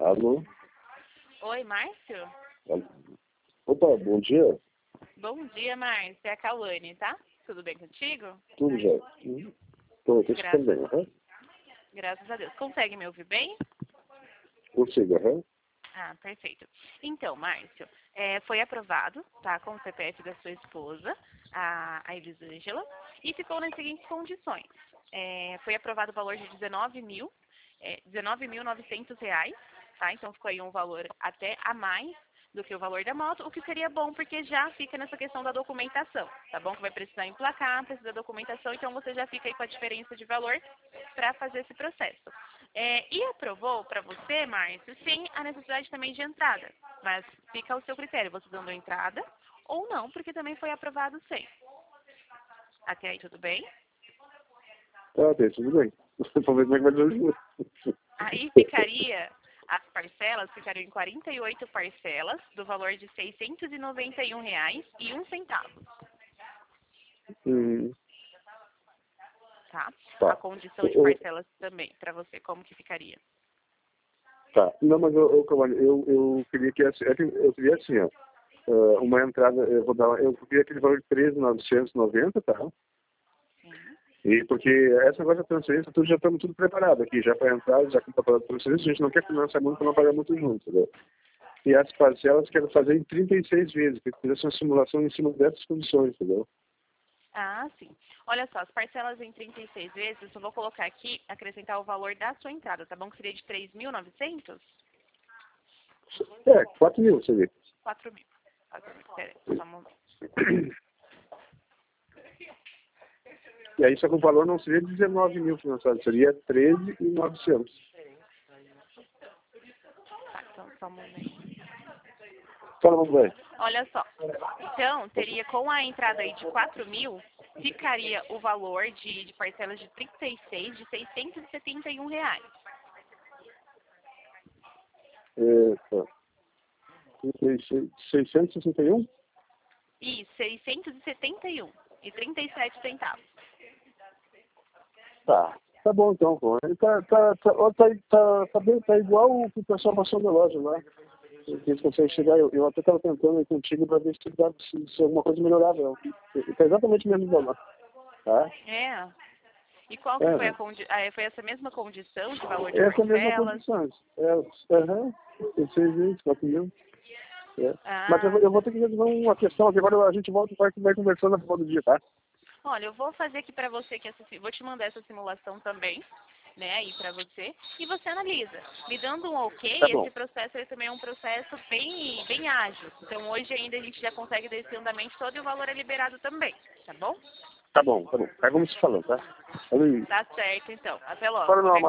Alô? Oi, Márcio? Opa, bom dia. Bom dia, Márcio. É a Cauane, tá? Tudo bem contigo? Tudo já? Tô escutando bem, Graças a Deus. Consegue me ouvir bem? Consigo, Ah, perfeito. Então, Márcio, foi aprovado, tá, com o CPF da sua esposa, a Elisângela, e ficou nas seguintes condições. Foi aprovado o valor de R$19.900, tá? Então ficou aí um valor até a mais do que o valor da moto, o que seria bom porque já fica nessa questão da documentação, tá bom? Que vai precisar emplacar, precisa da documentação, então você já fica aí com a diferença de valor para fazer esse processo. E aprovou para você, Márcio, sim, a necessidade também de entrada, mas fica ao seu critério, você dando entrada ou não, porque também foi aprovado sem. Até aí tudo bem? Tudo bem. Vamos ver como é que vai ser hoje. Aí ficaria, as parcelas ficariam em 48 parcelas, do valor de R$691,01. Tá? Tá. A condição de parcelas também, para você, como que ficaria? Tá. Não, mas eu queria que eu queria assim, ó. Uma entrada, eu queria aquele valor de 13.990, tá? E porque essa coisa da transferência, já estamos tudo preparado aqui, já para entrar, já com o papel de transferência, a gente não quer financiar muito para não pagar muito junto, entendeu? E as parcelas quero fazer em 36 vezes, que fizesse uma simulação em cima dessas condições, entendeu? Ah, sim. Olha só, as parcelas em 36 vezes, eu só vou colocar aqui, acrescentar o valor da sua entrada, tá bom? Que seria de 3.900? 4.000, você vê. 4.000. 4.000, peraí, só um momento. E aí, só que o valor não seria 19.000 financiado, seria 13.900. Tá, então só um momento. Fala, vamos ver. Olha só, então teria com a entrada aí de 4.000, ficaria o valor de parcelas de 36 de R$671. Tá. 661? Isso, 671,37 centavos. Tá bom então, pô. Tá bem, tá igual o que o pessoal passou na loja lá. Eles conseguem chegar, eu até estava tentando ir contigo para ver se alguma coisa melhorava. Tá exatamente o mesmo valor. Tá? E qual que foi foi essa mesma condição de valor de essa parcelas? Mesma condição. 6 4.000. Mas eu vou ter que resolver uma questão aqui, agora a gente vai conversando no final do dia, tá? Olha, eu vou fazer aqui para você, vou te mandar essa simulação também, né, aí para você, e você analisa. Me dando um ok, Tá esse processo aí também é um processo bem ágil. Então hoje ainda a gente já consegue dar esse andamento todo e o valor é liberado também, tá bom? Tá bom. Aí vamos se falando, tá? Tá certo, então. Até logo. Fala,